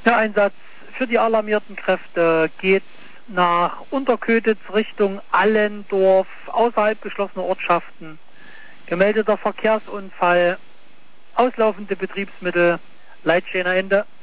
Der Einsatz für die alarmierten Kräfte geht nach Unterköditz Richtung Allendorf, außerhalb geschlossener Ortschaften. Gemeldeter Verkehrsunfall, auslaufende Betriebsmittel, Leitstehender Ende.